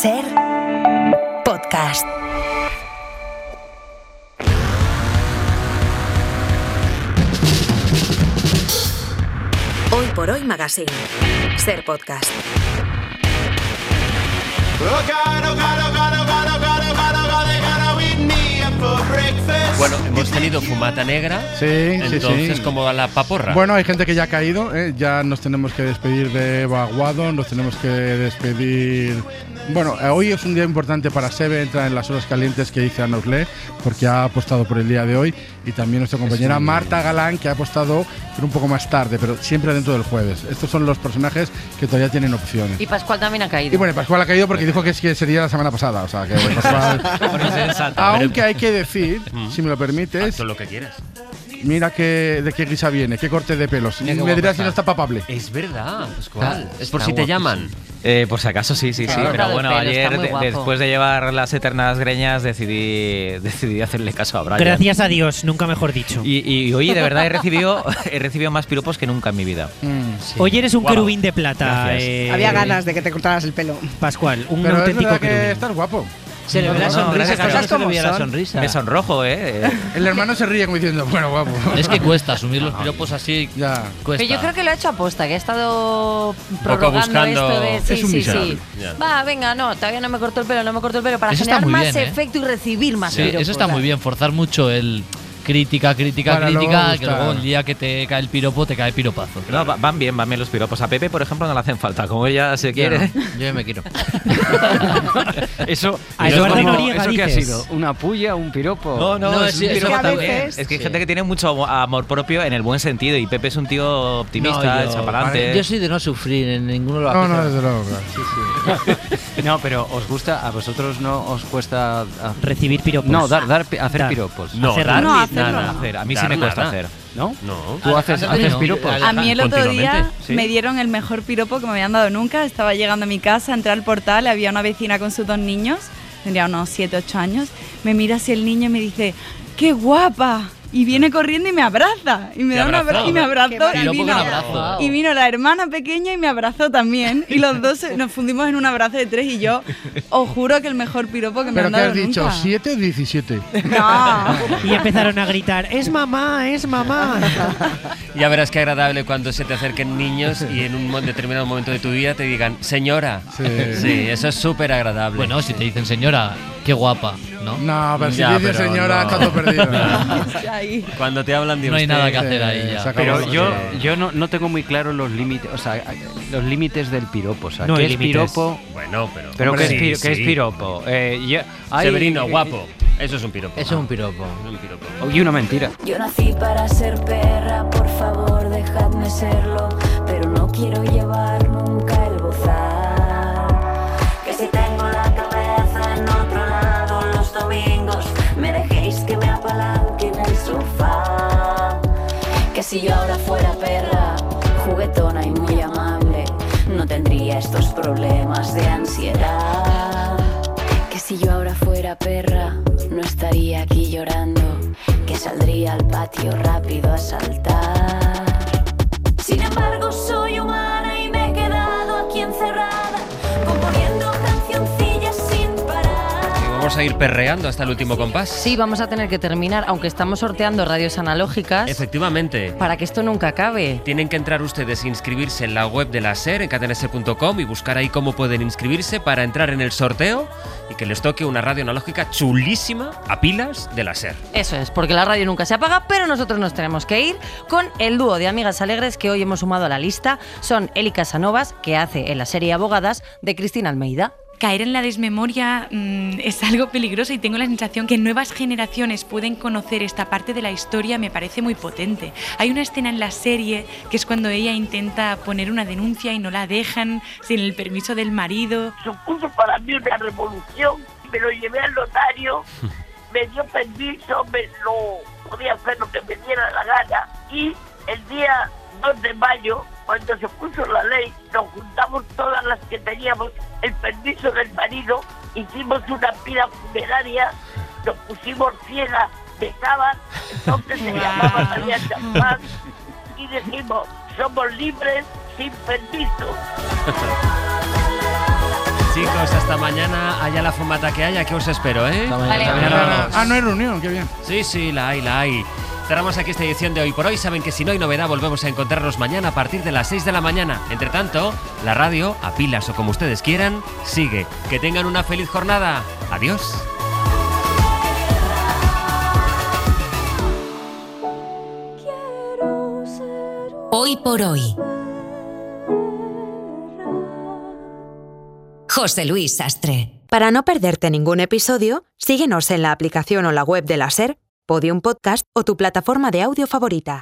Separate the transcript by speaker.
Speaker 1: Ser Podcast. Hoy por Hoy Magazine. Ser Podcast.
Speaker 2: Bueno, hemos tenido fumata negra.
Speaker 3: Sí,
Speaker 2: entonces,
Speaker 3: sí.
Speaker 2: ¿cómo va la paporra?
Speaker 3: Bueno, hay gente que ya ha caído, ya nos tenemos que despedir de Eva Aguado, nos tenemos que despedir... Bueno, hoy es un día importante para Sebe, entra en las horas calientes que dice Ana Urlé, porque ha apostado por el día de hoy, y también nuestra compañera Marta Galán, que ha apostado pero un poco más tarde, pero siempre dentro del jueves. Estos son los personajes que todavía tienen opciones.
Speaker 4: Y Pascual también ha caído.
Speaker 3: Y bueno, Pascual ha caído porque dijo que es que sería la semana pasada, o sea que Pascual... Aunque hay que decir, si me lo permites...
Speaker 2: Todo lo que quieras.
Speaker 3: Mira de qué guisa viene, qué corte de pelos.
Speaker 2: Mira
Speaker 3: Me dirás si no está papable.
Speaker 2: Es verdad, Pascual. Es por
Speaker 5: Está
Speaker 2: si te
Speaker 5: guapísimo.
Speaker 2: llaman.
Speaker 5: Por si acaso sí.
Speaker 3: Claro.
Speaker 5: Pero bueno,
Speaker 4: Está
Speaker 5: ayer,
Speaker 4: muy guapo.
Speaker 5: después de llevar las eternas greñas, decidí hacerle caso a Brian.
Speaker 6: Gracias a Dios, nunca mejor dicho.
Speaker 5: Y oye, de verdad he recibido más piropos que nunca en mi vida.
Speaker 6: Hoy eres un
Speaker 2: Guau.
Speaker 6: querubín de plata.
Speaker 5: Gracias.
Speaker 7: Había ganas de que te cortaras el pelo.
Speaker 6: Pascual, un
Speaker 3: Pero es
Speaker 6: auténtico
Speaker 3: verdad que
Speaker 6: querubín.
Speaker 3: estás guapo.
Speaker 8: Se le ve la
Speaker 5: No,
Speaker 8: sonrisa,
Speaker 5: gracias a
Speaker 8: cosas
Speaker 5: Dios.
Speaker 8: se le
Speaker 7: como
Speaker 8: veía la
Speaker 7: son.
Speaker 8: sonrisa.
Speaker 5: Me sonrojo,
Speaker 3: El hermano se ríe como diciendo, bueno, guapo.
Speaker 8: Es que cuesta asumir los piropos así.
Speaker 3: Ya.
Speaker 8: Cuesta.
Speaker 4: Pero yo creo que lo ha hecho aposta, que ha estado prorrogando
Speaker 2: buscando-
Speaker 4: esto de
Speaker 3: Es un miserable.
Speaker 2: Ya.
Speaker 4: Va, venga, no, todavía no me corto el pelo, para
Speaker 8: Eso está
Speaker 4: generar
Speaker 8: muy
Speaker 4: más
Speaker 8: bien, ¿eh?
Speaker 4: efecto y recibir más
Speaker 8: Sí,
Speaker 4: piropos.
Speaker 8: eso está muy bien, forzar mucho el crítica,
Speaker 3: Para luego
Speaker 8: que
Speaker 3: gustar.
Speaker 8: luego el día que te cae el piropo, te cae piropazo.
Speaker 5: No, van bien los piropos. A Pepe, por ejemplo, no le hacen falta. Como ella se quiere.
Speaker 8: Yo ya me quiero.
Speaker 9: Eso,
Speaker 6: A
Speaker 9: eso
Speaker 6: Eduardo
Speaker 9: es como-
Speaker 6: Noriega
Speaker 9: ¿eso qué ha
Speaker 6: dices.
Speaker 9: sido? ¿Una puya, un piropo?
Speaker 8: No,
Speaker 9: es
Speaker 8: sí,
Speaker 9: un
Speaker 8: eso
Speaker 9: piropo
Speaker 7: a
Speaker 9: también.
Speaker 7: veces-
Speaker 5: Es que hay
Speaker 8: Sí.
Speaker 5: gente que tiene mucho amor propio en el buen sentido. Y Pepe es un tío optimista,
Speaker 8: No, yo-
Speaker 5: echa pa'lante.
Speaker 8: Yo soy de no sufrir en ninguno de los
Speaker 3: No,
Speaker 8: aspectos.
Speaker 3: desde luego, claro.
Speaker 9: No, pero ¿os gusta? ¿A vosotros no os cuesta
Speaker 6: Recibir piropos.
Speaker 9: No, hacer
Speaker 6: Dar.
Speaker 9: piropos?
Speaker 2: No,
Speaker 6: Hacer
Speaker 2: dar
Speaker 7: no,
Speaker 2: ni
Speaker 7: hacerlo
Speaker 2: nada.
Speaker 5: Hacer. A mí
Speaker 2: Dar
Speaker 5: sí me cuesta
Speaker 2: nada.
Speaker 5: hacer.
Speaker 9: ¿No?
Speaker 2: No.
Speaker 9: ¿Tú haces
Speaker 8: no.
Speaker 9: piropos?
Speaker 10: A mí el otro día
Speaker 2: Continuamente,
Speaker 5: sí.
Speaker 10: me dieron el mejor piropo que me habían dado nunca. Estaba llegando a mi casa, entré al portal, había una vecina con sus 2 niños, tendría unos 7, 8 años. Me mira así el niño y me dice, ¡qué guapa! Y viene corriendo y me abraza. Y me
Speaker 2: Te
Speaker 10: da un
Speaker 2: abrazó.
Speaker 10: abrazo y me abrazó.
Speaker 8: Piropo con
Speaker 10: vino,
Speaker 8: abrazo.
Speaker 10: y vino la hermana pequeña y me abrazó también. Y los dos nos fundimos en un abrazo de 3 y yo os juro que el mejor piropo que me
Speaker 3: ¿Pero
Speaker 10: han
Speaker 3: qué
Speaker 10: dado
Speaker 3: has dicho?
Speaker 10: nunca.
Speaker 3: ¿7 o 17?
Speaker 10: No.
Speaker 6: Y empezaron a gritar, ¡es mamá, es mamá!
Speaker 2: Ya verás qué agradable cuando se te acerquen niños y en un determinado momento de tu vida te digan, señora.
Speaker 3: Sí.
Speaker 2: Sí, eso es súper agradable.
Speaker 8: Bueno, si te dicen señora, qué guapa, ¿no?
Speaker 3: No, pero si
Speaker 2: Ya,
Speaker 3: dices
Speaker 2: pero
Speaker 3: señora,
Speaker 2: no.
Speaker 3: está todo perdido.
Speaker 10: Ahí.
Speaker 2: Cuando te hablan de
Speaker 8: No hay
Speaker 2: usted,
Speaker 8: nada que hacer
Speaker 3: Sí,
Speaker 8: ahí ya.
Speaker 3: se acabó.
Speaker 9: Pero
Speaker 3: Sí.
Speaker 9: yo no tengo muy claro los límites, o sea, los límites del piropo. O sea,
Speaker 6: No
Speaker 9: ¿qué
Speaker 6: hay
Speaker 9: es
Speaker 6: límites.
Speaker 9: piropo?
Speaker 2: Bueno, pero...
Speaker 9: ¿Pero qué es,
Speaker 2: Sí,
Speaker 9: qué es
Speaker 2: sí.
Speaker 9: piropo?
Speaker 2: Severino, guapo. Eso es un piropo.
Speaker 8: Eso es un piropo.
Speaker 2: Es un piropo.
Speaker 9: Y una mentira.
Speaker 11: Yo nací para ser perra, por favor dejadme serlo, pero no quiero llevar nunca el bozal. Que si tengo la cabeza en otro lado los domingos, me dejéis que me apalanque en el sofá. Que si yo ahora fuera perra, juguetona y muy amable, no tendría estos problemas de ansiedad. Que si yo ahora fuera perra, no estaría aquí llorando, que saldría al patio rápido a saltar. Sin embargo, soy humana y me he quedado aquí encerrada, componiendo cancioncillas sin parar.
Speaker 2: Vamos a ir perreando hasta el último compás.
Speaker 4: Sí, vamos a tener que terminar, aunque estamos sorteando radios analógicas,
Speaker 2: Efectivamente.
Speaker 4: para que esto nunca acabe.
Speaker 2: Tienen que entrar ustedes e inscribirse en la web de la SER, en cadenaser.com, y buscar ahí cómo pueden inscribirse para entrar en el sorteo y que les toque una radio analógica chulísima a pilas de la SER.
Speaker 4: Eso es, porque la radio nunca se apaga, pero nosotros nos tenemos que ir con el dúo de amigas alegres que hoy hemos sumado a la lista. Son Eli Casanovas, que hace en la serie Abogadas, de Cristina Almeida.
Speaker 12: Caer en la desmemoria es algo peligroso y tengo la sensación que nuevas generaciones pueden conocer esta parte de la historia, me parece muy potente. Hay una escena en la serie que es cuando ella intenta poner una denuncia y no la dejan sin el permiso del marido.
Speaker 13: Supuso para mí una revolución, me lo llevé al notario, me dio permiso, podía hacer lo que me diera la gana y el día 2 de mayo, cuando se puso la ley, nos juntamos todas las que teníamos el permiso del marido, hicimos una pila funeraria, nos pusimos ciegas de cava, entonces se llamaba María Champán y decimos, somos libres sin permiso.
Speaker 2: Sí, Chicos, hasta mañana. Haya la fumata que haya, que os espero, ¿eh?
Speaker 4: Vale.
Speaker 3: Ah, no hay reunión, qué bien.
Speaker 2: Sí, la hay. Cerramos aquí esta edición de Hoy por Hoy. Saben que si no hay novedad, volvemos a encontrarnos mañana a partir de las 6 de la mañana. Entre tanto, la radio, a pilas o como ustedes quieran, sigue. Que tengan una feliz jornada. Adiós.
Speaker 1: Hoy por Hoy. José Luis Sastre. Para no perderte ningún episodio, síguenos en la aplicación o la web de la SER, Podium Podcast o tu plataforma de audio favorita.